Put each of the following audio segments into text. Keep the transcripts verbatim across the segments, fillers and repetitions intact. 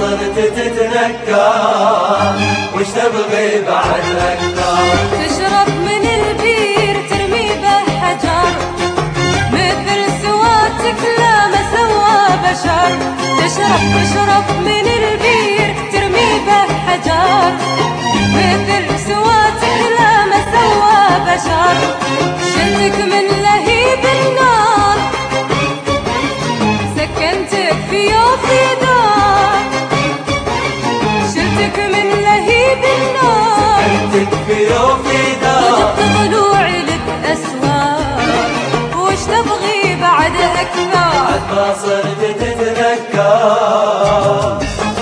صرت تتنكر وش تبغي بعد أكثر؟ تشرب من البير ترمي به حجر مثل سواتك لا ما سوى بشر. تشرب تشرب من البير ترمي به حجر مثل سواتك لا ما سوى بشر. شلتك من لهيب النار سكنتك في يوفي دار. شلتك من لهيب النار سكنتك في يوفي دار وجبت ضلوعي لك أسوار وش تبغي بعد أكثر؟ بعد ما صرت تتنكر.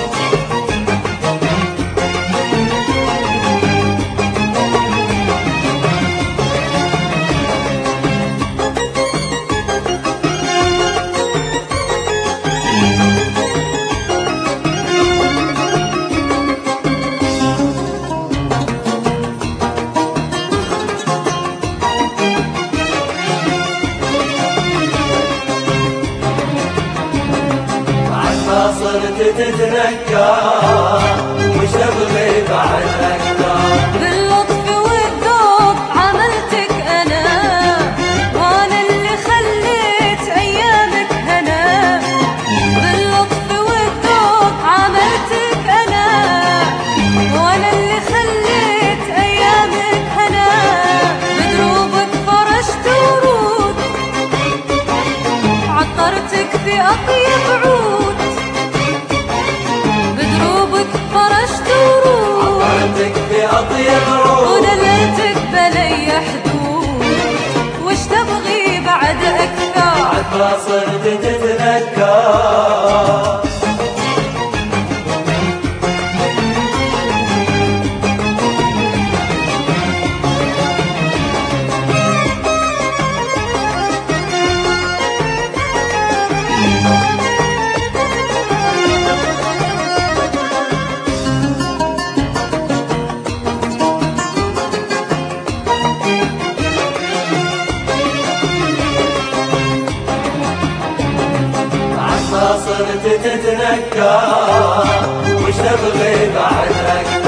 صرت تتنكر وش تبغي بعد أكثر؟ باللطف والذوق عملتك أنا وأنا اللي خليت أيامك هنا. باللطف والذوق عملتك أنا وأنا اللي خليت أيامك هنا. بدروبك فرشت ورود عطرتك في أطيب عود. أطيب عود ودللتك بلي حدود وش تبغي بعد أكثر؟ بعد ما صرت تتنكر. صرت تتنكر وش تبغي بعد أكثر؟